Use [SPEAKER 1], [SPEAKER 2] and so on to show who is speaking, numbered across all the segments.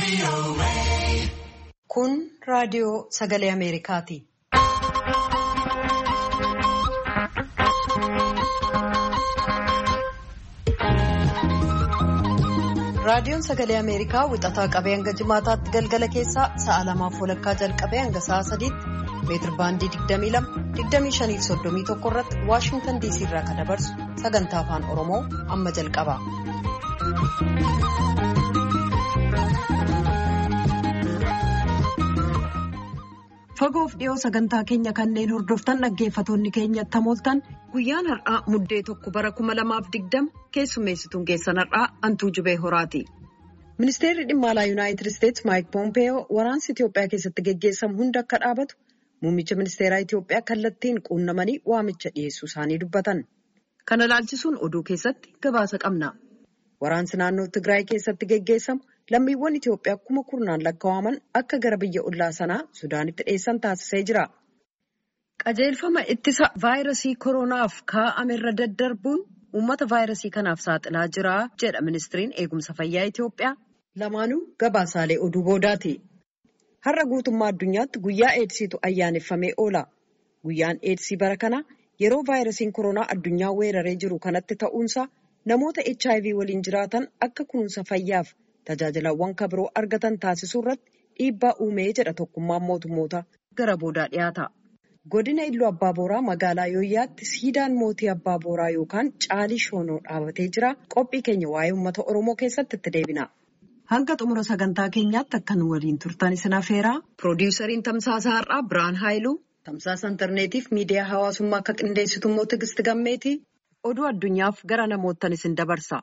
[SPEAKER 1] Kun raadiyoo sagalee Ameerikaati. Raadiyoon sagalee Ameerikaa wixataa qabee hanga jimaataatti galgala keessaa sa'a 2:00 jalqabee hanga sa'a 3tti meetir baandii 22-25-31 irratti Waashingtan DC irraa kan dabarsu sagantaa afaan Oromoo amma jalqaba. Fagoof dhiyoo sagantaa keenya kanneen hordoftan dhaggeeffatoonni keenya tamooltan guyyaan har'aa muddee 1 bara 2020 keessummeessituun keessan har'aa Antuu Jubee Horaati. Ministeerri dhimma alaa Yuunaayitid Isteetsi Maayik Poompeyoo waraansi Itoophiyaa keessatti geggeessamu hunda akka dhaabatu muummicha ministeeraa Itoophiyaa kallattiin quunnamanii waamicha dhiyeessuu isaanii dubbatan. Kana ilaalchisuun oduu keessatti gabaasa qabna. Waraansi naannoo Tigraay keessatti geggeessamu lammiiwwan Itoophiyaa 10,000 lakkaa'aman akka gara biyya ollaa sanaa Sudaanitti dhiyeessan taasisee jira. Qajeelfama ittisa vaayirasii koronaaf kaa'ame irra daddarbuun uummata vaayirasii kanaaf saaxilaa jira jedha ministiriin eegumsa fayyaa Itoophiyaa. Lamaanuu gabaasaalee oduu boodaati. Har'a guutummaa addunyaatti guyyaa eedsiitu ayyaaneffamee oola. Guyyaan eedsii bara kana yeroo vaayirasiin koronaa addunyaa weeraree jiru kanatti ta'uunsaa namoota HIV waliin jiraatan akka kunuunsa fayyaaf tajaajilawwan kabiroo argatan taasisuu irratti dhiibbaa uumee jedha tokkummaan mootummoota gara boodaa dhiyaata. Godina Illuu Abbaa Booraa magaalaa Yooyyaatti siidaan mootii Abbaa Booraa yookaan Caalii Shoonoo dhaabatee jira. Qophii keenya waa'ee uummata Oromoo keessatti itti deebina. Hanga xumura sagantaa keenyaatti akka nu waliin turtan isin affeeraa. Piroodyusariin Tamsaasa Har'aa Biraan Haayiluu, Tamsaasa Intarneetiif miidiyaa hawaasummaa akka qindeessitu immoo Tigisti Gammeetii. Oduu addunyaaf gara namoottan isin dabarsa.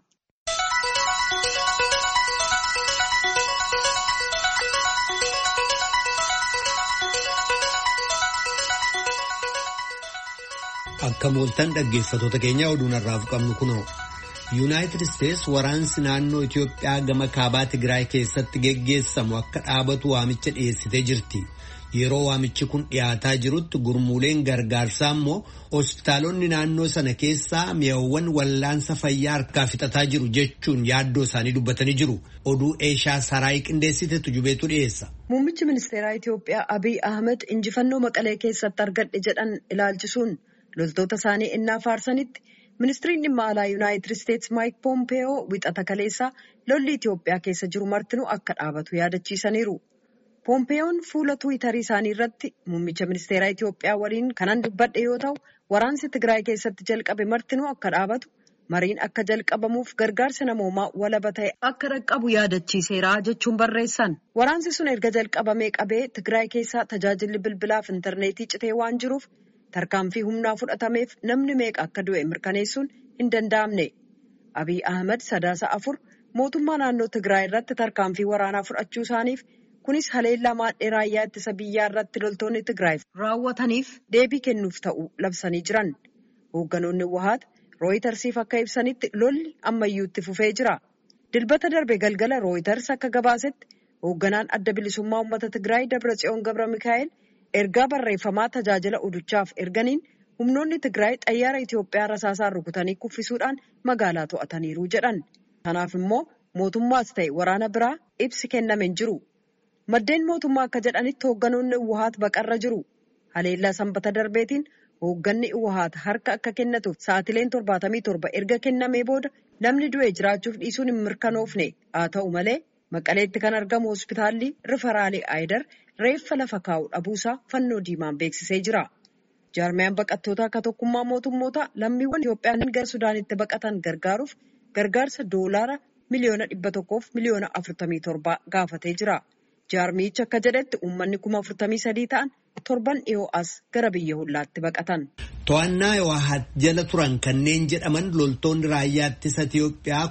[SPEAKER 2] Akka mooltan dhaggeeffatoota keenya oduun har'aaf qabnu kunoo. Yuunaayitid Isteetsi waraansi naannoo Itoophiyaa gama kaabaa Tigraay keessatti geggeessamu akka dhaabatu waamicha dhiyeessitee jirti. Yeroo waamichi kun dhiyaataa jirutti gurmuuleen gargaarsaa immoo hospitaalonni naannoo sana keessaa mi'awwan wallaansa fayyaa harkaa fixataa jiru jechuun yaaddoo isaanii dubbatanii jiru. Oduu Eeshaa Saraayii qindeessitetu jubeetu dhiyeessa.
[SPEAKER 1] Muummichi ministeeraa Itoophiyaa Abiy Ahmed injifannoo Maqalee keessatti argadhe jedhan ilaalchisuun loltoota isaanii innaa faarsanitti ministiriin dhimma alaa Yuunaayitid Isteetsi Maayik Poompeyoo wixata kaleessaa lolli Itoophiyaa keessa jiru martinuu akka dhaabatu yaadachiisaniiru. Poompeyoon fuula Tiwiitarii isaanii irratti muummicha ministeeraa Itoophiyaa waliin kanan dubbadhe yoo ta'u waraansi Tigraay keessatti jalqabe martinuu akka dhaabatu mariin akka jalqabamuuf gargaarsa namoomaa walaba ta'e akka dhaqqabu yaadachiiseera jechuun barreessan. Waraansi sun erga jalqabamee qabee Tigraay keessaa tajaajilli bilbilaaf intarneetii citee waan jiruuf tarkaanfii humnaa fudhatameef namni meeqa akka du'e mirkaneessuun hin danda'amne. Abiy Ahmed 4 mootummaa naannoo Tigraay irratti tarkaanfii waraanaa fudhachuu isaaniif kunis haleellaa maadhee raayyaa ittisa biyyaa irratti loltoonni Tigraay raawwataniif deebii kennuuf ta'uu labsanii jiran. Hoogganoonni Wahaat Rooyitersiif akka ibsanitti lolli ammayyuu itti fufee jira. Dilbata darbe galgala Rooyiters akka gabaasetti hoogganaan adda bilisummaa uummata Tigraay Dabratsiyoon Gabra Mikaa'el ergaa barreeffamaa tajaajila oduchaaf erganiin humnoonni Tigraay xayyaara Itoophiyaa rasaasaan rukutanii kuffisuudhaan magaalaa to'ataniiru jedhan. Kanaaf immoo mootummaas ta'e waraana biraa ibsi kenname hin jiru. Maddeen mootummaa akka jedhanitti hoogganoonni Wahaat baqarra jiru. Haleellaa sanbata darbeetiin hoogganni Wahaat harka akka kennatuuf sa'atileen 77 erga kennamee booda namni du'e jiraachuuf dhiisuun hin mirkanoofne. Haa ta'u malee Maqaleetti kan argamu hospitaalli Rifaraalee Aayidar reeffa lafa kaa'u dhabuusaa fannoo diimaan beeksisee jira. Jaarmiyaan baqattoota akka tokkummaa mootummoota lammiiwwan Itoophiyaa gara Sudaanitti baqatan gargaaruuf gargaarsa $100 miliyoona 100 miliyoona 47 gaafatee jira. Jaarmichi akka jedhetti uummanni 43,000 ta'an torban dhiyoo as gara biyya hollaatti baqatan.
[SPEAKER 2] To'annaa Wahaat jala turan kanneen jedhaman loltoonni raayyaa ittisa Itoophiyaa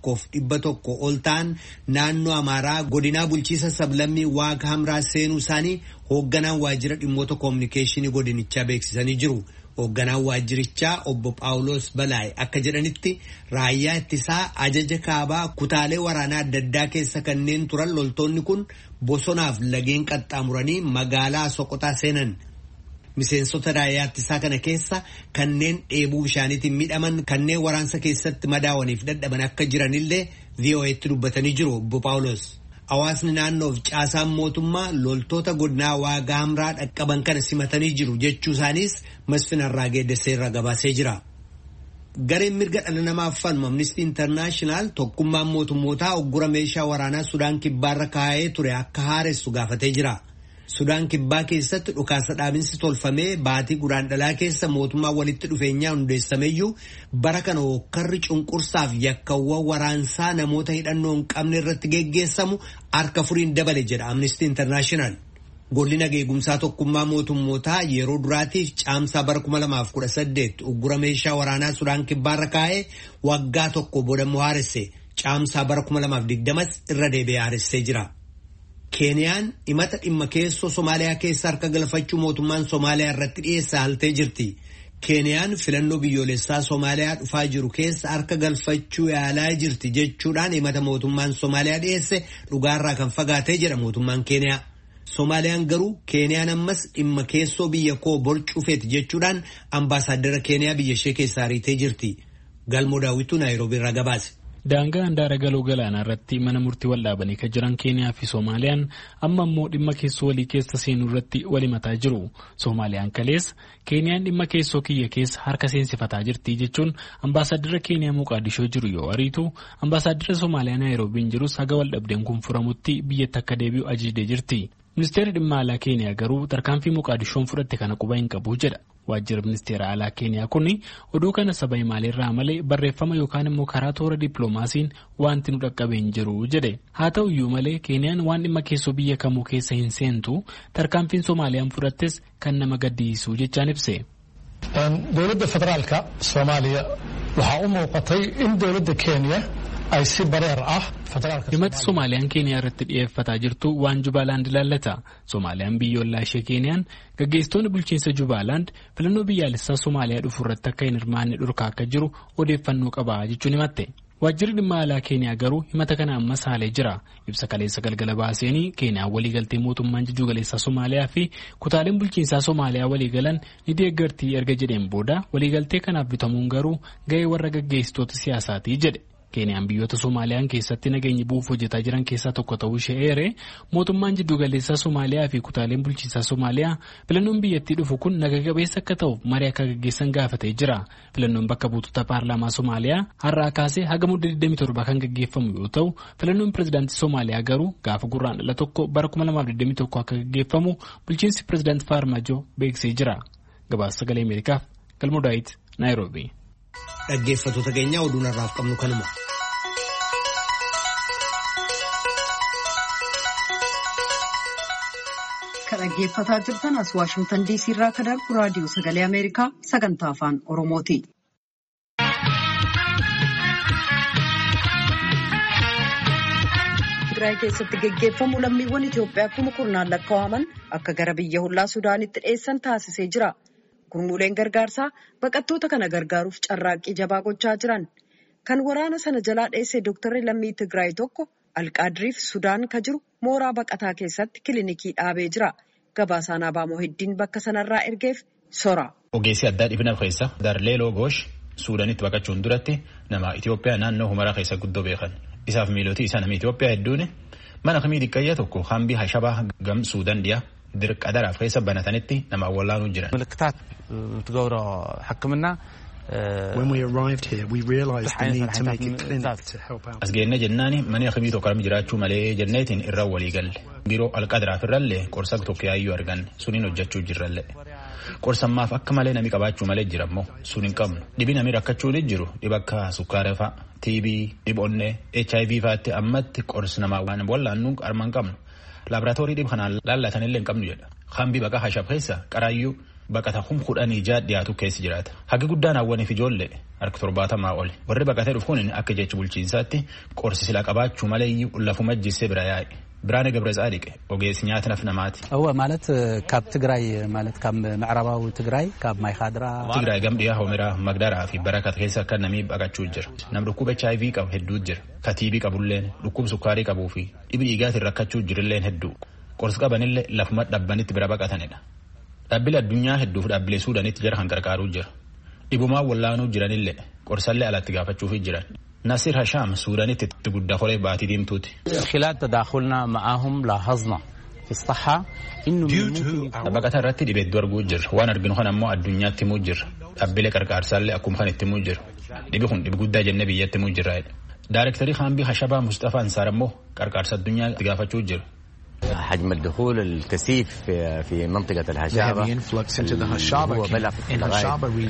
[SPEAKER 2] 1,100 ol ta'an naannoo Amaaraa godinaa bulchiisa sablammii Waag Hamraa seenuu isaanii hoogganaan waajjira dhimmoota koominikeeshinii godinichaa beeksisanii jiru. Hoogganaan waajjirichaa obbo Phaawulos Balaay akka jedhanitti raayyaa ittisaa ajaja kaabaa kutaalee waraanaa adda addaa keessa kanneen turan loltoonni kun bosonaaf lageen qaxxaamuranii magaalaa Soqotaa seenan. Miseensota raayyaa ittisaa kana keessa kanneen dheebuu bishaaniitiin miidhaman kanneen waraansa keessatti madaawaniif dadhaban akka jiranillee VOA'tti dubbatanii jiru obbo Phaawulos. Hawaasni naannoof caasaan mootummaa loltoota godinaa waagaa hamraa dhaqqaban kana simatanii jiru jechuu isaaniis Masfin Arraagee Desseerraa gabaasee jira. Gareen mirga dhala namaaf falmu Amnesty International tokkummaan mootummootaa uggura meeshaa waraanaa Sudaan kibbaarra kaa'ee ture akka haaressu gaafatee jira. Sudaan kibbaa keessatti dhukaasa dhaabinsi tolfamee baatii guraandhalaa keessa mootummaa walitti dhufeenyaa hundeessameyyuu bara kana hokkarri cunqursaaf yakkawwan waraansaa namoota hidhannoo hin qabne irratti geggeessamu harka furiin dabale jedha Amnesty International. Golli nageegumsaa tokkummaa mootummootaa yeroo duraatiif caamsaa bara 2018 uggura meeshaa waraanaa Sudaan kibbaarra kaa'ee waggaa tokko boodammoo haaresse caamsaa bara 2020 irra deebi'ee haaressee jira. Keeniyaan himata dhimma keessoo Somaaliyaa keessa harka galfachuu mootummaan Somaaliyaa irratti dhiyeessaa haltee jirti. Keeniyaan filannoo biyyoolessaa Somaaliyaa dhufaa jiru keessa harka galfachuu yaalaa jirti jechuudhaan himata mootummaan Somaaliyaa dhiyeesse dhugaarraa kan fagaatee jedha mootummaan Keeniyaa. Somaaliyaan garuu Keeniyaan ammas dhimma keessoo biyya koo borcuufeeti jechuudhaan ambaasaaddara Keeniyaa biyya ishee keessaa ariitee jirti. Galmoo Daawwituu Naayiroobii irraa gabaase.
[SPEAKER 3] Daangaa handaara galoo galaanaa irratti mana murtii wal dhaabanii kan jiran Keeniyaa fi Soomaaliyaan amma immoo dhimma keessoo walii keessa seenuu irratti wal himataa jiru. Soomaaliyaan kaleessa Keeniyaan dhimma keessoo kiyya keessa harka seensifataa jirti jechuun ambaasaaddara Keeniyaa Moqaadishoo jiru yoo ariitu ambaasaaddara Soomaaliyaa Naayiroobiin jirus haga wal dhabdeen kun furamutti biyyatti akka deebi'u ajajdee jirti. Ministeerri dhimma alaa Keeniyaa garuu tarkaanfii Moqaadishoon fudhatte kana quba hin qabu jedha. Waajjira ministeera alaa Keeniyaa kun oduu kana saba imaaleerraa malee barreeffama yookaan immoo karaa toora dippiloomaasiin wanti nu dhaqqabee hin jiru jedhe. Haa ta'u iyyuu malee Keeniyaan waan dhimma keessoo biyya kamuu keessa hin seentu tarkaanfiin Soomaaliyaan fudhattes kan nama gaddisiisu jechaan ibse.
[SPEAKER 4] Dowladda federaalka Soomaaliyaa waxaa u muuqatay in dowladda Keeniyaa ay si bareer ah
[SPEAKER 3] himata Soomaaliyaan Keeniyaa irratti dhiyeeffataa jirtu waan Jubaalaand ilaallata. Soomaaliyaan biyyoolaa ishee Keeniyaan gaggeessitoonni bulchiinsa Jubaalaand filannoo biyyaalessaa Soomaaliyaa dhufu irratti akka hin hirmaanne dhorkaa akka jiru odeeffannoo qaba jechuun himatte. Waajjirri dhimma alaa Keeniyaa garuu himata kana ammas haalee jira. Ibsa kaleessa galgala baaseenii Keeniyaan waliigaltee mootummaan jiddu galeessaa Soomaaliyaa fi kutaaleen bulchiinsaa Soomaaliyaa waliigalan ni deeggartii erga jedheen booda waliigaltee kanaaf bitamuun garuu gahee warra gaggeessitoota siyaasaati jedhe. Keeniyaan biyyoota Soomaaliyaan keessatti nageenya bu'uuf hojjetaa jiran keessaa tokko ta'uu ishee eere mootummaan jiddu galeessaa Soomaaliyaa fi kutaaleen bulchiinsaa Soomaaliyaa filannoon biyyattii dhufu kun naga qabeessa akka ta'u marii akka gaggeessan gaafatee jira. Filannoon bakka buutota paarlaamaa Soomaaliyaa har'aa kaasee haga mudda 27 kan gaggeeffamu yoo ta'u filannoon pirezidaantii Soomaaliyaa garuu gaafa gurraandhala tokko bara 2021 akka gaggeeffamu bulchiinsi pirezidaantii Faarmaajoo beeksisee jira. Gabaasa Sagalee Ameerikaaf Galmoo Daawit Naayiroobii.
[SPEAKER 2] Dhaggeeffattoota keenya oduun har'aaf qabnu kanuma.
[SPEAKER 1] Kan dhaggeeffataa jirtan as Waashingtan DC irraa kan darbu raadiyoo Sagalee Ameerikaa sagantaa afaan Oromooti. Tigraay keessatti geggeeffamu lammiiwwan Itoophiyaa kuma kurnaan lakkaa'aman akka gara biyya hollaa Sudaanitti dhiyeessan taasisee jira. Gurmuuleen gargaarsaa baqattoota kana gargaaruuf carraaqqii jabaa gochaa jiran. Kan waraana sana jalaa dheesse Dooktarri lammii Tigraay tokko Alqaadiriif Sudaan ka jiru mooraa baqataa keessatti kilinikii dhaabee jira. Gabaasaan Abaamoo Heddiin bakka sanarraa ergeef sora.
[SPEAKER 5] Ogeessi addaa dhibina keessa Darleeloo Goosh Sudaanitti baqachuun duratti nama Itoophiyaa naannoo Humaraa keessa guddoo beekan. Isaaf miilootii isaa nama Itoophiyaa hedduun mana kamii xiqqayyaa tokko hambii hashabaa gam Sudaan dhiyaa dirqa daraaf keessa banatanitti nama awwaalaanuu jiran.
[SPEAKER 6] When we arrived here, we realized the need to make a clinic to help out.
[SPEAKER 5] As geenne jennaani mani akkamii tokko armi jiraachuu malee jenneetiin irra walii galle. Biroo alqadaraaf irrallee qorsa tokko yaayyuu arganne suniin hojjechuu jirralle. Qorsammaaf akka malee nami qabaachuu malee jirammoo sun hin qabnu. Dhibi nami rakkachuu ni jiru dhiba akka sukkaara fa'a, TB, dhibonnee, HIV fa'aatti ammatti qorsi namaa waan wallaannu armaan qabnu. Laaboraatoorii dhib kanaan laallatanillee hin qabnu jedha. Hambi baqa hashab keessa qaraayyuu baqata kudhanii dhiyaatu keessa jiraata. Hagi guddaan hawwaniif ijoollee harka 70 oli. Warri baqatee dhufu kun akka jecha bulchiinsaatti qorsi silaa qabaachuu malee lafuma jissee bira yaa'e. Biraane ገብረጻድቅ ogeessi nyaata naf namaati.
[SPEAKER 7] ማለት ካብ ትግራይ ማለት ካብ ምዕራባዊ ትግራይ ካብ ማይካድራ
[SPEAKER 5] Tigraay gamdhiyaa homiraa magdaraa fi barakat keessa akka namii baqachuu jira. Nam dhukkuba HIV qabu hedduu jira. Ka TB qabulleen dhukkuba sukkaarii qabuu fi dhibi dhiigaatiin rakkachuu jirilleen hedduu. Qorsi qabanillee lafuma dhabbanitti bira baqatanidha. Dhaabbilee addunyaa hedduuf dhaabbilee Suudaanitti jara kan gargaaruu jira. Dhibumaa wallaanuu jiranillee qorsallee alatti gaafachuuf jiran. Nasir Hasham Suudaanitti itti guddaa horee baatii diimtuuti.
[SPEAKER 7] خلال تداخلنا معهم لاحظنا في الصحة إنه
[SPEAKER 5] Baqata irratti dhibeedduu arguu jirra. Waan arginu kan ammoo addunyaatti himuu jirra. Dhaabbilee qarqaarsaallee akkuma kan itti himuu jirra. Dhibi kun dhibi guddaa jennee biyyatti himuu jirra. Daarektarii Haambii Hashabaa Mustafaa Ansaar ammoo qarqaarsa addunyaa itti gaafachuu jira.
[SPEAKER 8] حجم الدخول الكثيف في منطقة الهشابة هو بلغ لغاية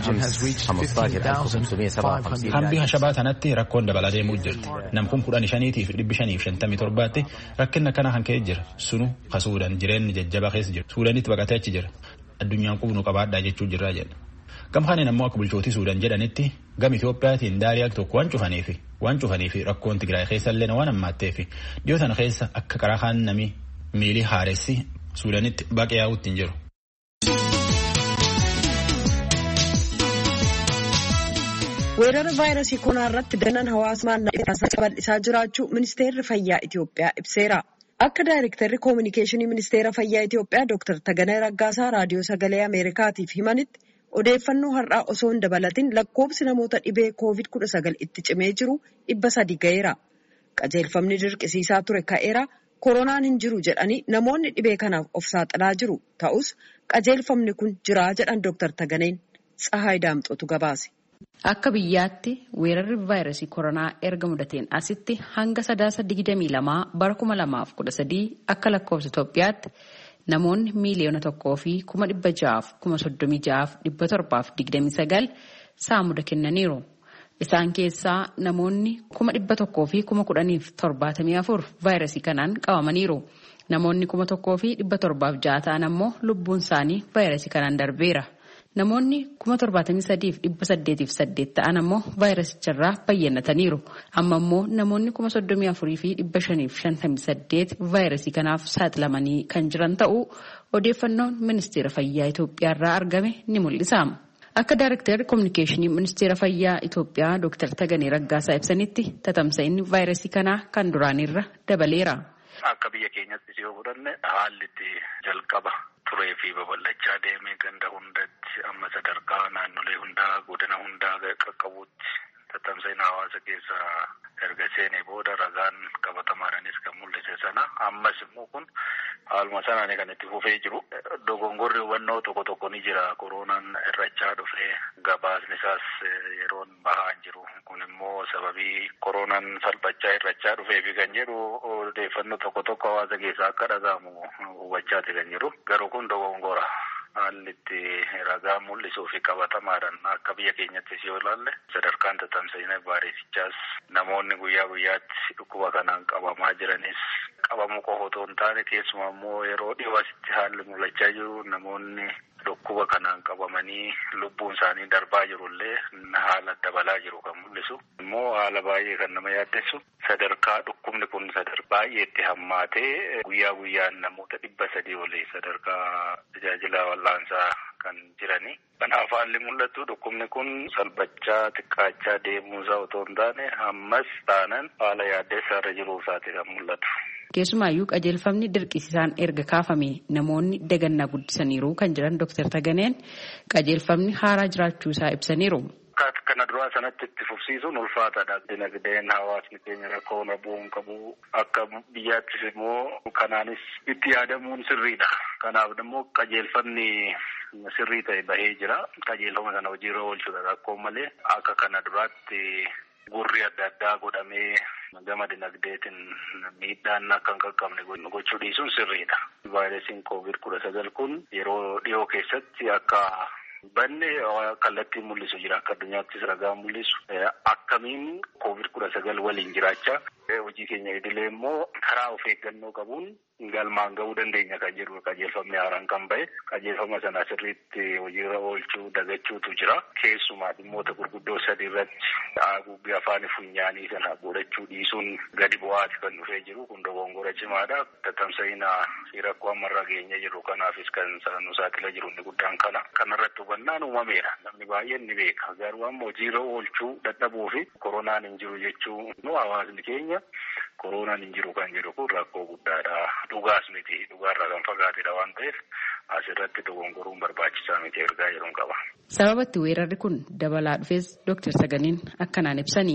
[SPEAKER 8] 15,557.
[SPEAKER 5] Haambii Hashabaa tanatti rakkoon dabalaa deemuu jirti. Namkun 15,557 rakkina kana kan ka'e jira. Sunu ka Suudaan jireenyi jajjabaa keessa jira. Suudaanitti baqatee achi jira. Addunyaan qubnu qabaadhaa jechuu jirraa jedha. Gamkaaniin ammoo akka bulchootii Suudaan jedhanitti gam Itoophiyaatiin daariyaa tokko waan cufaniifi rakkoon Tigraay keessa illee waan ammaatteefi dhiyoo sana keessa akka karaa kaan namii miilii haaressi Suudaanitti baqee yaa'uutti hin jiru.
[SPEAKER 1] Weerara vaayirasii koronaa irratti danan hawaasummaan bal'isaa jiraachuu ministeerri fayyaa Itoophiyaa ibseera. Akka daayirektarri koominikeeshinii ministeera fayyaa Itoophiyaa Dr. Taganee Raggaasaa raadiyoo sagalee Ameerikaatiif himanitti odeeffannoo har'aa osoo hin dabalatin lakkoobsi namoota dhibee COVID-19 itti cimee jiru 300 ga'eera. Qajeelfamni dirqisiisaa ture ka'eera. Koronaan hin jiru jedhanii namoonni dhibee kanaaf of saaxilaa jiru. Ta'us qajeelfamni kun jira jedhan Dr. Taganeen Tsahaay Daamxootu gabaase.
[SPEAKER 9] Akka biyyaatti weerarri vaayirasii koronaa erga mudateen asitti hanga 9/22/2013 akka lakkoofsa Itoophiyaatti namoonni miiliyoona 1,636,729 saamuda kennaniiru. Isaan keessaa namoonni 1,110,074 vaayirasii kanaan qabamaniiru. Namoonni 1,760 ta'an ammoo lubbuun isaanii vaayirasii kanaan darbeera. Namoonni 73,808 ta'an ammoo vaayirasicharraa bayyanataniiru. Amma ammoo namoonni 34,558 vaayirasii kanaaf saaxilamanii kan jiran ta'uu odeeffannoon ministeera fayyaa Itoophiyaarraa argame ni mul'isa. Akka daayirektarri koominikeeshinii ministeera fayyaa Itoophiyaa Dr. Taganee Raggaasaa ibsanitti tatamsa'inni vaayirasii kanaa kan duraanirra dabaleera.
[SPEAKER 10] Akka biyya keenyatti yoo fudhanne haalli itti jalqaba turee fi babal'achaa deemee ganda hundatti amma sadarkaa naannolee hundaa godina hundaa qaqqabuutti tatamsa'ina hawaasa keessa erga seenee booda ragaan qabatamaadhaanis kan mul'ise sana ammas immoo kun haaluma sanaan kan itti fufee jiru. Dogongorri hubannoo tokko ni jira. Koronaan irrachaa dhufee gabaasni isaas yeroon bahaa hin jiru. Kun immoo sababii koronaan salphachaa irrachaa dhufee fi kan jedhu odeeffannoo tokko hawaasa keessaa akka dhaga'amu hubachaati kan jiru. Garuu kun dogongora. Haalli itti ragaa mul'isuu fi qabatamaadhaan akka biyya keenyattis yoo ilaalle sadarkaan tatamsa'ina vaayirasichaas namoonni guyyaa guyyaatti dhukkuba kanaan qabamaa jiranis qabamuu qofa otoo hin taane keessumaa immoo yeroo dhiyoo asitti haalli mul'achaa jiru namoonni dhukkuba kanaan qabamanii lubbuun isaanii darbaa jirullee haala dabalaa jiru kan mul'isu. Immoo haala baay'ee kan nama yaaddessu sadarkaa dhukkubni kun baay'eetti hammaatee guyyaa guyyaan namoota 300 olii sadarkaa tajaajila wal'aansaa kan jirani. Kanaaf haalli mul'atu dhukkubni kun salphachaa xiqqaachaa deemuusaa otoo hin taane ammas taanan haala yaaddessaa irra jiruu isaati kan mul'atu.
[SPEAKER 9] Keessumaayyuu qajeelfamni dirqisiisaan erga kaafame namoonni dagannaa guddisaniiru kan jiran Dr. Taganeen qajeelfamni haaraa jiraachuu isaa ibsaniiru.
[SPEAKER 10] Kana duraa sanatti itti fufsiisuun ulfaataadha. Dinagdeen hawaasni keenya rakkoo bu'uun qabu akka biyyaattis immoo kanaanis itti yaadamuun sirriidha. Kanaaf immoo qajeelfamni sirrii ta'e bahee jira. Qajeelfama sana hojiirra oolchuudha rakkoo malee akka kana duraatti gurri adda addaa godhamee gama dinagdeetiin miidhaan akka hin qaqqabne gochuu dhiisuun sirriidha. Vaayirasiin COVID-19 kun yeroo dhiyoo keessatti akka banne kallattiin mul'isu jira. Akka addunyaattis ragaa mul'isu akkamiin COVID-19 waliin jiraachaa hojii keenya idilee immoo karaa of eeggannoo qabuun galmaan ga'uu dandeenya kan jedhu qajeelfamni haaraan kan ba'e qajeelfama sana sirriitti hojiirra oolchuu dagachuutu jira. Keessumaa dhimmoota gurguddoo sadii irratti haguuggii afaan funyaanii sana godhachuu dhiisuun gadi bu'aati kan dhufee jiru. Kun dogongora cimaadha. Tatamsa'ina rakkoo ammarra geenye jiru kanaafis kan nu saaxila jiru inni guddaan kana. Kanarratti hubannaan uumameera. Namni baay'een ni beeka. Garuu amma hojiirra oolchuu dadhabuu fi koronaan hin jiru jechuu hawaasni keenya koronaan hin jiru kan jedhu kun rakkoo guddaadha. Dhugaas miti. Dhugaarraa kan fagaatedha waan ta'eef asirratti dogongoruun barbaachisaa miti ergaa jedhuun qaba.
[SPEAKER 9] Sababatti weerarri kun dabalaa dhufes Dr. Taganeen akkanaan ibsanii.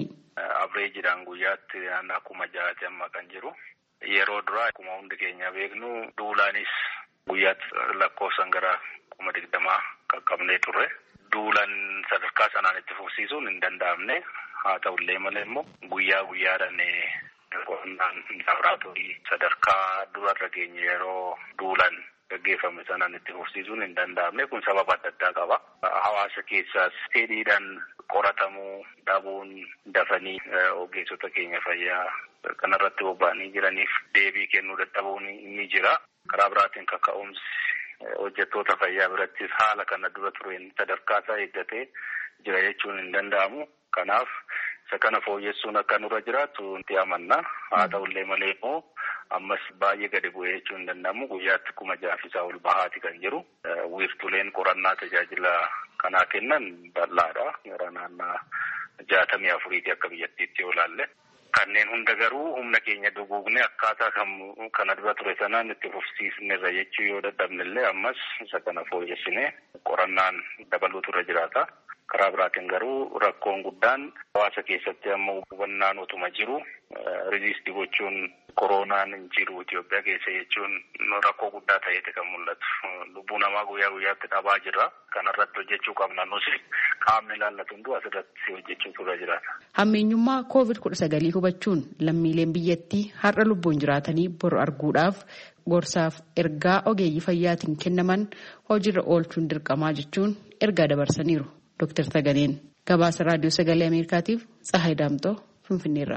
[SPEAKER 10] Averejidhaan guyyaatti naannoo 6,000 amma kan jiru. Yeroo duraa akkuma hundi keenya beeknu duulaanis guyyaatti lakkoofsan gara 20,000 qaqqabnee turre. Duulaan sadarkaa sanaan itti fufsiisuun hin danda'amne. Haa ta'ullee malee immoo guyyaa guyyaadhaan qonnaan laaboraatoorii sadarkaa durarra geenye yeroo duulaan gaggeeffame sanaan itti fufsiisuun hin danda'amne. Kun sababa adda addaa qaba. Hawaasa keessaas fedhiidhaan qoratamuu dhabuun dafanii ogeessota keenya fayyaa kanarratti bobba'anii jiraniif deebii kennuu dadhabuun ni jira. Karaa biraatiin kaka'umsi hojjettoota fayyaa birattis haala kana dura tureen sadarkaa isaa eeggatee jira jechuun hin danda'amu. Kanaaf isa kana fooyyessuun akka nurra jiraatu nuti amanna. Haa ta'ullee malee immoo ammas baay'ee gadi bu'ee jechuun hin danda'amu. Guyyaatti 6,000 ol bahaati kan jiru. Wiirtuleen qorannaa tajaajila kanaa kennan bal'aadha. Gara naannoo 64 akka biyyattiitti yoo ilaalle. Kanneen hunda garuu humna keenya duguugne akkaataa kana dura ture sanaan itti fufsiisnerra jechuu yoo dadhabnellee ammas isa kana fooyyessinee qorannaan dabaluutu irra jiraata. Karaa biraatiin garuu rakkoon guddaan hawaasa keessatti amma hubannaan utuma jiru riziistii gochuun koronaan hin jiru Itoophiyaa keessa jechuun rakkoo guddaa ta'eeti kan mul'atu. Lubbuu namaa guyyaa guyyaatti dhabaa jirra. Kanarratti hojjechuu qabna nuti qaamni ilaallatu hunduu asirratti hojjechuutu irra jiraata.
[SPEAKER 9] Hammeenyummaa COVID-19 hubachuun lammiileen biyyattii har'a lubbuun jiraatanii boru arguudhaaf gorsaaf ergaa ogeeyyii fayyaatiin kennaman hojiirra oolchuun dirqamaa jechuun ergaa dabarsaniiru. Dr. Taganeen gabaasa raadiyoo sagalee Ameerikaatiif Tsahaay Daamtoo Finfinneerraa.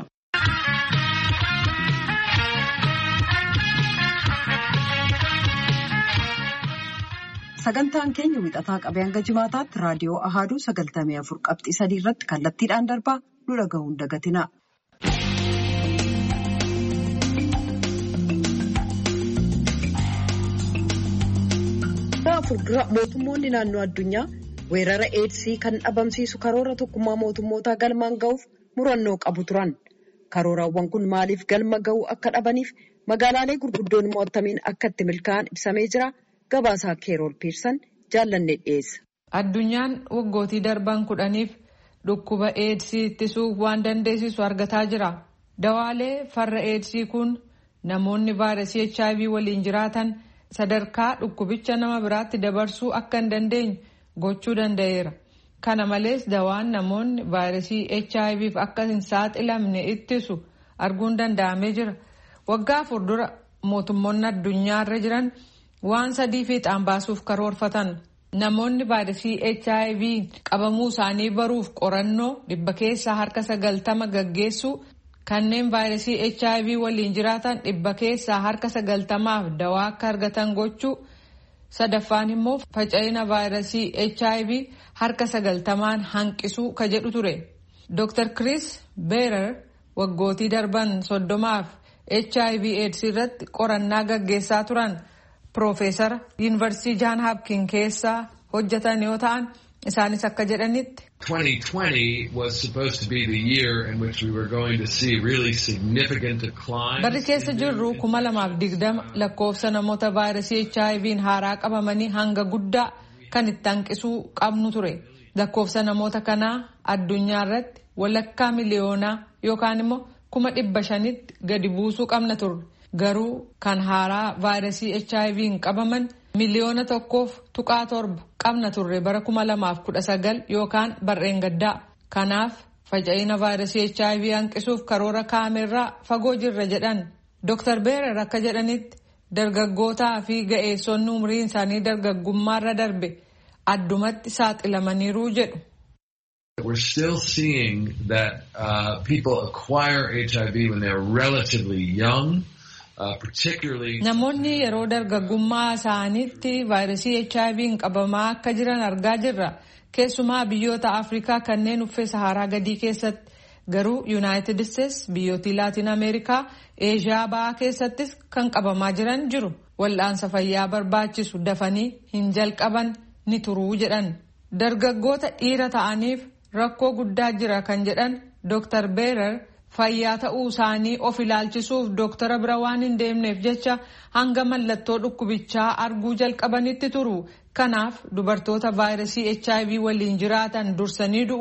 [SPEAKER 1] Sagantaan keenya wixataa qabee hanga jimaataatti raadiyoo Ahaaduu 94.3 irratti kallattiidhaan darbaa nu dhaga'uun dagatina. Fuuldura mootummoonni naannoo addunyaa weerara eedsii kan dhabamsiisu karoora tokkummaa mootummootaa galmaan ga'uuf murannoo qabu turan. Karooraawwan kun maaliif galma ga'uu akka dhabaniif magaalaalee gurguddoon mo'atamiin akka itti milkaa'an ibsamee jira. Gabaasaa Keerool Piirsan jaallanne dhiyeessa.
[SPEAKER 11] Addunyaan waggootii darban 10 dhukkuba eedsii ittisuuf waan dandeessisu argataa jira. Dawaalee farra eedsii kun namoonni vaayirasii HIV waliin jiraatan sadarkaa dhukkubicha nama biraatti dabarsuu akka hin dandeenye gochuu danda'eera. Kana malees dawaan namoonni vaayirasii HIVf akka hin saaxilamne ittisu arguun danda'amee jira. Waggaa fuuldura mootummoonni addunyaarra jiran waan 3 fiixaan baasuuf karoorfatan. Namoonni vaayirasii HIV qabamuu isaanii baruuf qorannoo 100 keessaa harka 90 gaggeessuu, kanneen vaayirasii HIV waliin jiraatan 100 keessaa harka 90f dawaa akka argatan gochuu, sadaffaan immoo faca'ina vaayirasii HIV harka 90 hanqisuu ka jedhu ture. Dr. Chris Beerer waggootii darban 30f HIV AIDS irratti qorannaa gaggeessaa turan. Profeesara Yuunivarsiitii Jaan Hapkin keessaa hojjetan yoo ta'an isaanis akka jedhanitti
[SPEAKER 12] 2020 was supposed to be the year in which we were going to see really significant decline.
[SPEAKER 11] Barri keessa jirru 2020 lakkoofsa namoota vaayirasii HIV'n haaraa qabamanii hanga guddaa kan itti hanqisuu qabnu ture. Lakkoofsa namoota kanaa addunyaa irratti walakkaa miliyoonaa yookaan immoo 500,000tti gadi buusuu qabna turre. Garuu kan haaraa vaayirasii HIV'n qabaman 1.7 qabna turre bara 2019 yookaan barreen gaddaa. Kanaaf faca'ina vaayirasii HIV hanqisuuf karoora kaamerraa fagoo jirra jedhan. Dr. Beerer akka jedhanitti dargaggootaa fi ga'eessonni umriin isaanii dargaggummaarra darbe addumatti saaxilamaniiru jedhu.
[SPEAKER 12] We're still seeing that people acquire HIV when they're relatively young.
[SPEAKER 11] Namoonni yeroo dargaggummaa isaaniitti vaayirasii HIV'n qabamaa akka jiran argaa jirra. Keessumaa biyyoota Afrikaa kanneen uffee Saharaa gadii keessatti, garuu Yuunaayitid Isteets, biyyoota Laatiin Ameerikaa, Eeshiyaa ba'aa keessattis kan qabamaa jiran jiru. Wal'aansa fayyaa barbaachisu dafanii hin jalqaban ni turuu jedhan. Dargaggoota dhiira ta'aniif rakkoo guddaa jira kan jedhan Dr. Beerer. Fayyaa ta'uu isaanii of ilaalchisuuf doktara bira waan hin deemneef jecha hanga mallattoo dhukkubichaa arguu jalqabanitti turu. Kanaaf dubartoota vaayirasii HIV waliin jiraatan dursanii du'u.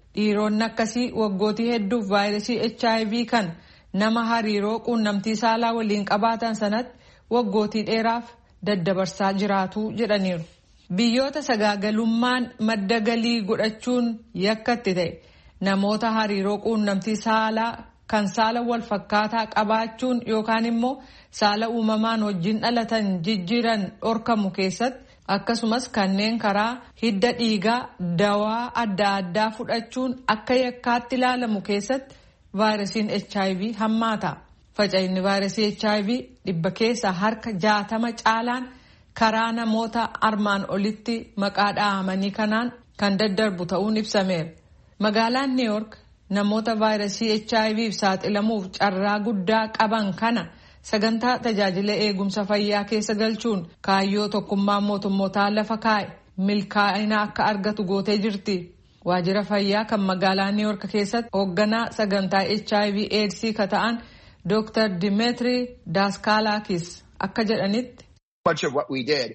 [SPEAKER 11] dhiironni akkasii waggootii hedduuf vaayirasii HIV kan nama hariiroo quunnamtii saalaa waliin qabaatan sanatti waggootii dheeraaf daddabarsaa jiraatu jedhaniiru. Biyyoota sagaagalummaan madda galii godhachuun yakkatti ta'e namoota hariiroo quunnamtii saalaa kan saala wal fakkaataa qabaachuun yookaan immoo saala uumamaan wajjin dhalatan jijjiiran dhorkamu keessatti akkasumas kanneen karaa hidda dhiigaa dawaa adda addaa fudhachuun akka yakkaatti ilaalamu keessatti vaayirasiin HIV hammaata. Faca'inni vaayirasii HIV dhibba keessa harka 60 caalaan karaa namoota armaan olitti maqaa dhahamanii kanaan kan daddarbu ta'uun ibsameera. Magaalaan New York namoota vaayirasii HIVf saaxilamuuf carraa guddaa qaban kana sagantaa tajaajila eegumsa fayyaa keessa galchuun kaayyoo tokkummaa mootummootaa lafa kaa'e milkaa'ina akka argatu gootee jirti. Waajjira fayyaa kan magaalaa New York keessatti hoogganaa sagantaa HIV AIDS ka ta'an Dr. Dimitri Daskalakis akka jedhanitti.
[SPEAKER 13] Much of what we did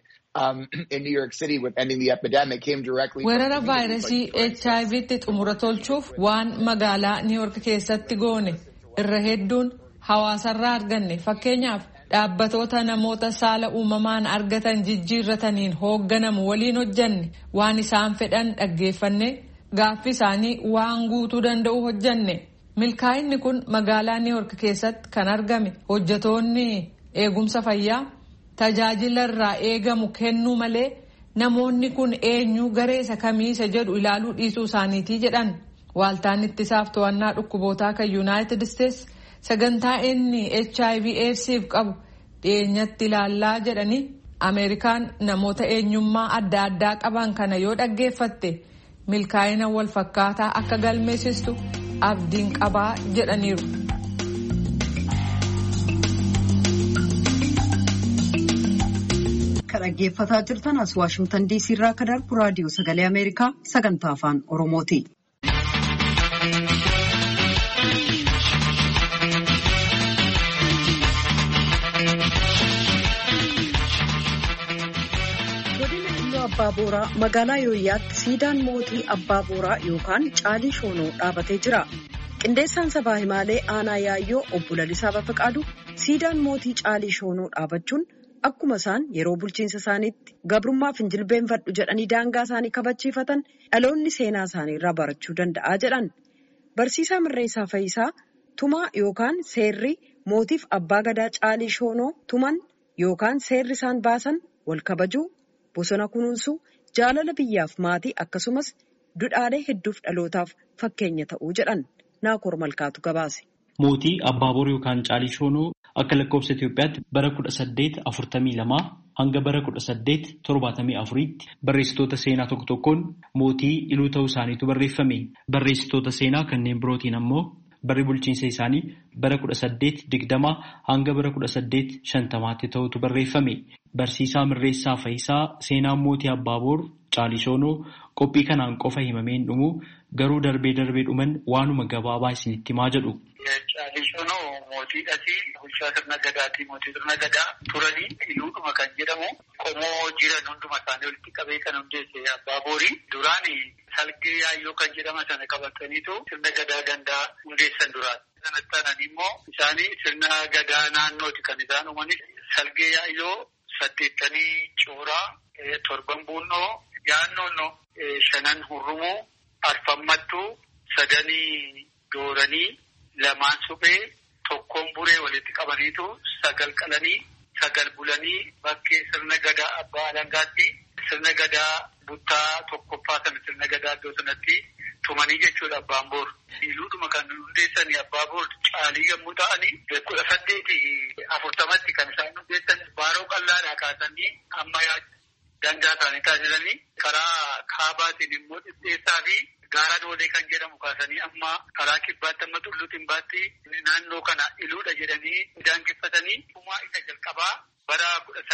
[SPEAKER 13] in New York City with ending the epidemic came directly.
[SPEAKER 11] Weerara vaayirasii HIVtti xumura tolchuuf waan magaalaa New York keessatti goone irra hedduun hawaasarraa arganne. Fakkeenyaaf dhaabbatoota namoota saala uumamaan argatan jijjiirrataniin hoogganamu waliin hojjanne waan isaan fedhan dhaggeeffanne gaaffii isaanii waan guutuu danda'u hojjanne. Milkaa'inni kun magaalaa New York keessatti kan argame hojjetoonni eegumsa fayyaa tajaajila irraa eegamu kennuu malee namoonni kun eenyu gareessa kamiisa jedhu ilaaluu dhiisuu isaaniitii jedhan. Waaltaan ittisaaf to'annaa dhukkubootaa kan United States sagantaa inni HIV AIDSif qabu dhiyeenyatti ilaallaa jedhanii Ameerikaan namoota eenyummaa adda addaa qaban kana yoo dhaggeeffatte milkaa'ina wal fakkaataa akka galmeessistu abdiin qabaa jedhaniiru.
[SPEAKER 1] Kan dhaggeeffataa jirtan as Waashingtan DC irraa kan darbu raadiyoo sagalee Ameerikaa sagantaa afaan Oromooti. Abbaa Booraa magaalaa Yooyyaatti siidaan mootii Abbaa Booraa yookaan Caalii Shoonoo dhaabatee jira. Qindeessaan sabaa himaalee aanaa Yaayyoo obbo Lalisaa Bafaqaadu siidaan mootii Caalii Shoonoo dhaabachuun akkuma isaan yeroo bulchiinsa isaaniitti gabrummaaf hin jilbeenfadhu jedhanii daangaa isaanii kabachiifatan dhaloonni seenaa isaanii irraa barachuu danda'a jedhan. Barsiisaa Mirreessaa Fayisaa tumaa yookaan seerri mootiif abbaa gadaa Caalii Shoonoo tuman yookaan seerri isaan baasan wal kabajuu. Bosona kunuunsuu jaalala biyyaaf maatii akkasumas dudhaalee hedduuf dhalootaaf fakkeenya ta'uu jedhan Naakoor Malkaatu gabaase.
[SPEAKER 14] Mootii Abbaa Booraa yookaan Caalii Shoonoo akka lakkoofsa Itoophiyaatti bara 1842 hanga bara 1874tti barreessitoota seenaa tokko tokkoon mootii iluu ta'uu isaaniitu barreeffame. Barreessitoota seenaa kanneen birootiin ammoo barri bulchiinsa isaanii bara 1820 hanga bara 1850tti ta'utu barreeffame. Barsiisaa Mirreessaa Fayisaa seenaan mootii Abbaa Booraa Caalii Shoonoo qophii kanaan qofa himameen dhumu garuu darbee dhuman waanuma gabaabaa isinitti himaa jedhu.
[SPEAKER 10] Caalii Shoonoo mootiidhati bulchaa sirna gadaatii mootii sirna gadaa turanii iluudhuma kan jedhamu qomoo jiran hunduma isaanii walitti qabee kan hundeesse Abbaa Boorii duraani salgee yaayyoo kan jedhama sana qabataniitu sirna gadaa gandaa hundeessan duraan. Sanatti aananii immoo isaanii sirna gadaa naannooti kan isaan uumanis salgee yaayyoo 8 cooraa 7 buunnoo yaannoon 5 hurrumuu 4 9 dooranii 2 suphee 1 buree walitti qabaniitu 9 qalanii 9 bulanii bakkee sirna gadaa abbaa alangaatti sirna gadaa buttaa tokkoffaa sana sirna gadaa iddoo sanatti tumanii jechuudha Abbaan Booraa. Iluudhuma kan hundeessanii Abbaa Booraa Caalii yommuu ta'anii 1840tti kan isaan hundeessan baaroo qallaadhaa kaasanii amma dangaa isaanii taasisanii karaa kaabaatiin immoo dhidheessaa fi gaara doolee kan jedhamu kaasanii amma karaa kibbaatti amma Tulluu Timbaatti naannoo kana iluudha jedhanii daangeffatanii tumaa isa jalqabaa bara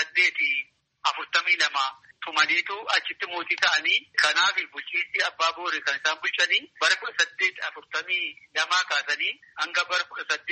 [SPEAKER 10] 1842 tumaniitu achitti mootii ta'anii kanaaf bulchiinsi Abbaa Booraa kan isaan bulchanii bara 1842 kaasanii hanga bara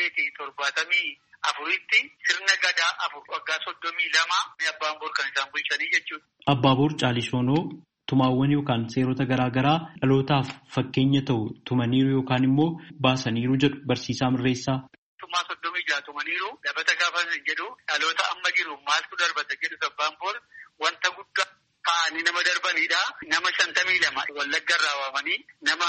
[SPEAKER 10] 1874tti sirna gadaa waggaa 32 Abbaan Booraa kan isaan bulchanii jechuudha.
[SPEAKER 14] Abbaa Booraa Caalii Shoonoo tumaawwan yookaan seerota garaagaraa dhalootaaf fakkeenya ta'u tumaniiru yookaan immoo baasaniiru jedhu barsiisaa Mirreessaa.
[SPEAKER 10] Tumaa 36 tumaniiru dabata gaafa jedhu dhaloota amma jiru maaltu darbata jedhu Abbaanboor wanta guddaa ta'anii nama darbanidha. Nama 52 Wallaggarraa waamanii nama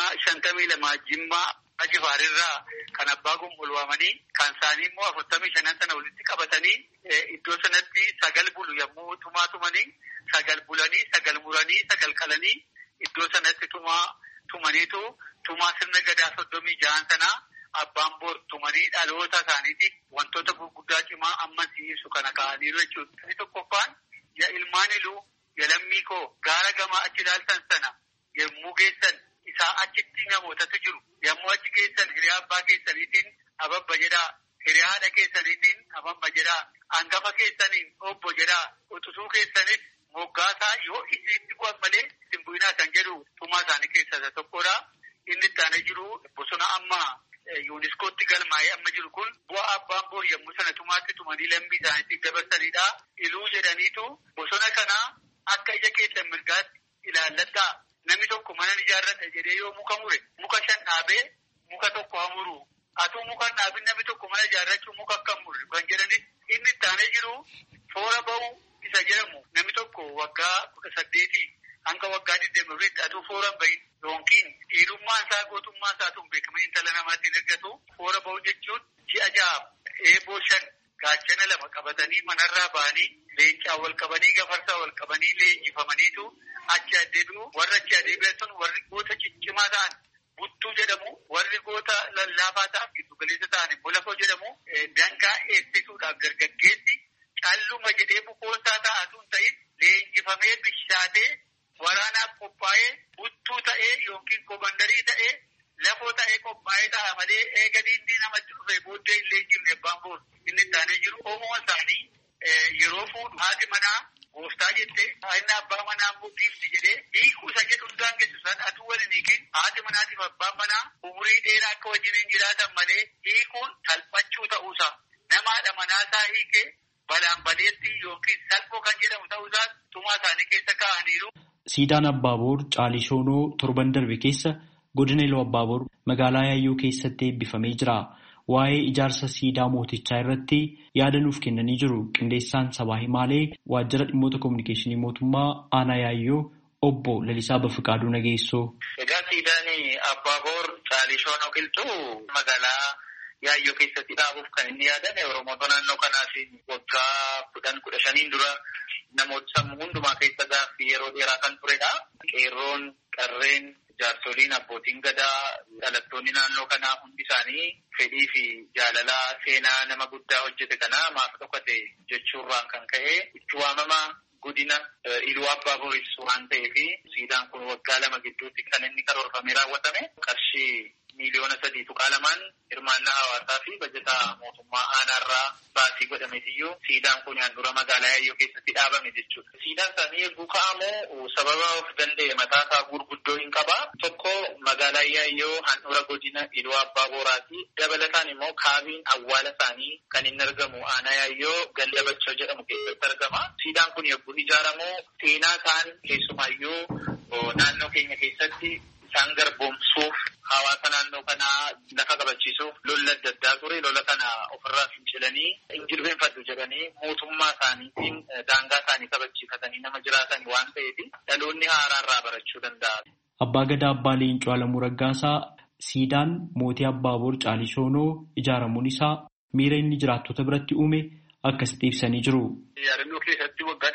[SPEAKER 10] 52 Jimmaa Ajifaarirraa kan abbaa gumbul waamanii kan isaanii immoo 45 sana walitti qabatanii iddoo sanatti 9 bulu yommuu tumaa tumanii 9 bulanii 9 muranii 9 qalanii iddoo sanatti tumaniitu tumaa sirna gadaa 36 sana Abbaanboor tumanii dhaloota isaaniitiif wantoota gurguddaa cimaa amma si'ibsu kana kaa'aniiru jechuudha. Inni tokkoffaan yaa ilmaan iluu yaa lammii koo gaara gamaa achi ilaaltan sana yommuu geessan isaa achitti namootatu jiru. Yommuu achi geessan hiriyaa abbaa keessaniitiin ababba jedhaa, hiriyaa haadha keessaniitiin ababba jedhaa, hangafa keessaniin obbo jedhaa, utusuu keessanis moggaasaa yoo isinitti bu'an malee isin bu'inaa kan jedhu tumaa isaanii keessaa isa tokkodha. Inni itti aanee jiru bosona amma yuuniskootti galmaa'ee amma jiru kun bu'aa Abbaanboor yommuu sana tumaatti tumanii lammii isaaniitti dabarsanidha. Iluu jedhaniitu bosona kanaa akka ija keessan mirgaatti ilaalladhaa. Namni tokko mana ijaarrata jedhee yoo muka mure muka 5 dhaabee muka tokko hamuru. Atuu muka dhaabin namni tokko mana ijaarrachuu muka akkam mure kan jedhanis inni itti aanee jiru foora ba'u isa jedhamu namni tokko waggaa 18 hanga waggaa 20 atuu foora bahin yookiin dhiirummaan isaa gootummaa isaatuun beekamanii intala namaatti ergatu foora ba'u jechuun ji'a 6 eeboo 5 gaachana 2 qabatanii manarraa ba'anii leencaa wal qabanii gafarsaa wal qabanii leenjifamaniitu achi adeemu warra achi adeebi'an sun warri goota ciccimaa ta'an buttuu jedhamu warri goota lallaafaa ta'an giddu galeessa ta'an immoo lafoo jedhamu dangaa eegsisuudhaaf dargaggeessi calluma jedhee bukoonsaa ta'atuun ta'in leenjifamee bishaatee waraanaaf qophaa'ee buttuu ta'ee yookiin komandarii ta'ee lafoo ta'ee qophaa'ee ta'a malee eega diinni namatti dhufe booddee hin leenjifne Abbaanboor inni itti aanee jiru oomoon isaanii yeroo fuudhu haati manaa gooftaa jettee inni abbaa manaa immoo giifti jedhee hiikuu isa jedhu hundaan geessisan atuu waliin hiikin haati manaatiif abbaan manaa umurii dheeraa akka wajjiniin jiraatan malee hiikuun salphachuu ta'uusaa namaadha manaasaa hiikee balaan baleetti yookiin salphoo kan jedhamu ta'uusaa tumaa isaanii keessa kaa'aniiru.
[SPEAKER 14] Siidaan Abbaaboor Caalishoonoo torban darbe keessa godina Iluu Abbaaboor magaalaa Yaayyoo keessatti eebbifamee jira. Waa'ee ijaarsa siidaa mootichaa irratti yaada nuuf kennanii jiru. Qindeessaan sabaa himaalee waajjira dhimmoota kominikeeshinii mootummaa aanaa Yaayyoo obbo Lalisaa Bafiqaaduu Nageessoo.
[SPEAKER 10] Egaa siidaan Abbaaboor Caalishoonoo qilxuu magaalaa Yaayyoo keessatti dhaabuuf kan inni yaadame Oromoota naannoo kanaaf waggaa 15 dura namoota sammuu hundumaa keessa gaaffii yeroo dheeraa kan turedha. Qeerroon, qarreen, jaarsoliin, abbootiin gadaa, dhalattoonni naannoo kanaa hundi isaanii fedhii fi jaalalaa seenaa nama guddaa hojjete kanaa maaf dhokate jechuurraan kan ka'e itti waamama godina Iluu Abbaaboris waan ta'eef siidaan kun waggaa 2 gidduutti kan inni karoorfamee raawwatame qarshii miliyoona 3.2 hirmaannaa hawaasaa fi bajataa mootummaa aanaarraa baasii godhameetiyyuu siidaan kun handhuura magaalaa Yaayyoo keessatti dhaabame jechuudha. Siidaan isaanii eeguu ka'amoo sababa of danda'e mataasaa gurguddoo hin qaba. Tokko magaalaa Yaayyoo handhuura godina Iluu Abbaaboraati. Dabalataan immoo kaabiin awwaala isaanii kan inni argamu aanaa Yaayyoo ganda Bachoo jedhamu keessatti argama. Siidaan kun yogguu ijaaramu seenaa isaan keessumaayyuu naannoo keenya keessatti isaan garboomsuuf hawaasa naannoo kanaa lafa qabachiisuuf lolla adda addaa ture. Lola kana ofirraa fincilanii injilbeenfadhu jedhanii mootummaa isaaniitiin daangaa isaanii kabachiifatanii nama jiraatan waan ta'eef dhaloonni haaraarraa barachuu danda'a.
[SPEAKER 14] Abbaa Gadaa Abbaa Leencoo Alamuu Raggaasaa siidaan mootii Abbaaboor Caalishoonoo ijaaramuun isaa miira inni jiraattota biratti uume akkasitti ibsanii jiru.
[SPEAKER 10] Yaadannoo keessatti waggaa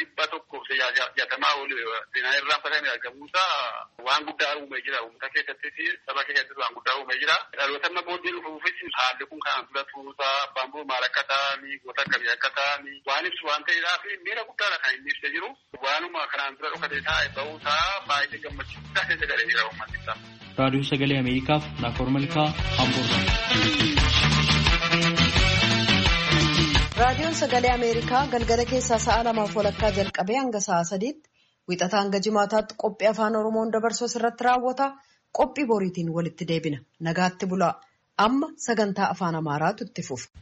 [SPEAKER 10] 160 oli seenaa irraan fatamee argamuusaa waan guddaa uumee jira. Uummata keessattis saba keessattis waan guddaa uumee jira. Dhaloota amma booddee dhufuufis haalli kun kanaan dura turuusaa Abbaanboor maal akka ta'anii goota akkamii akka ta'anii waan ibsu waan ta'eedhaaf miira guddaadha kan inni ibsee jiru. Waanuma kanaan dura dhokatee taa'e ba'uusaa baay'ee gammachiisaa keessa galee jira uummatni isaa.
[SPEAKER 14] Raadiyoo Sagalee Ameerikaaf Naakoor Malkaa Amboorraa.
[SPEAKER 1] Raadiyoon Sagalee Ameerikaa galgala keessaa sa'a 2:00 jalqabee hanga sa'a 3:00 wixataa hanga jimaataatti qophii afaan Oromoon dabarsuu irratti raawwata. Qophii boriitiin walitti deebina. Nagaatti bulaa. Amma sagantaa afaan Amaaraatu itti fufa.